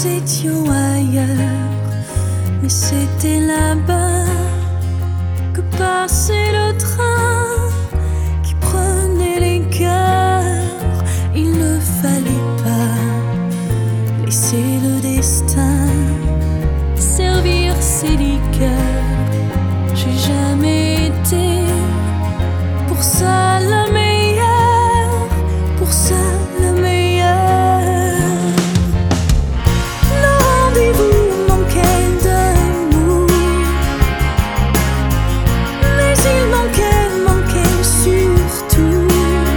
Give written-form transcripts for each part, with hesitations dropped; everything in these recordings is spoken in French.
nous étions ailleurs, mais c'était là-bas que passait le train qui prenait les cœurs. Il ne fallait pas laisser le destin servir ses liqueurs. J'ai jamais été pour ça la meilleure, pour ça la meilleure. Nos rendez-vous manquaient d'amour, mais il manquait surtout.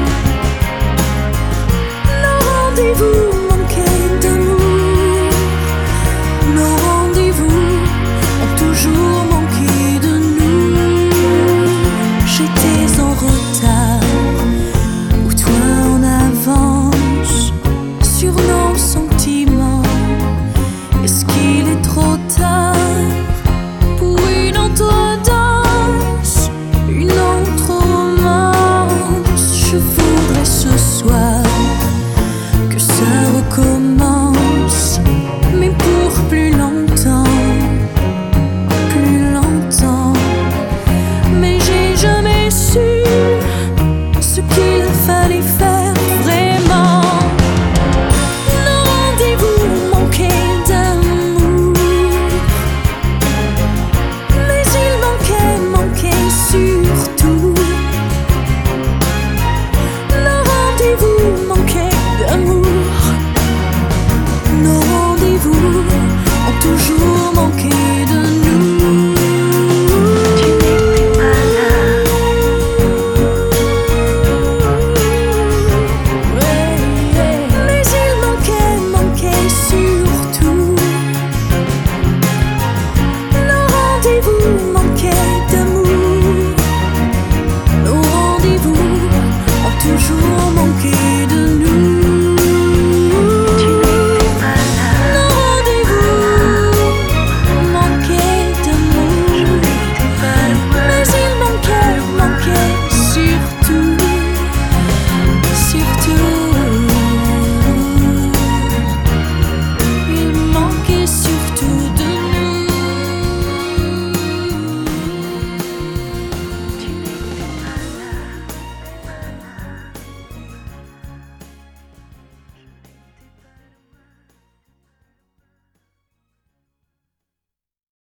Nos rendez-vous manquaient d'amour, nos rendez-vous ont toujours manqué de nous. J'étais en retard, ou toi en avance, sur nos sentiments. Est-ce qu'il est trop tard pour une autre danse, une autre romance? Je voudrais ce soir que ça recommence.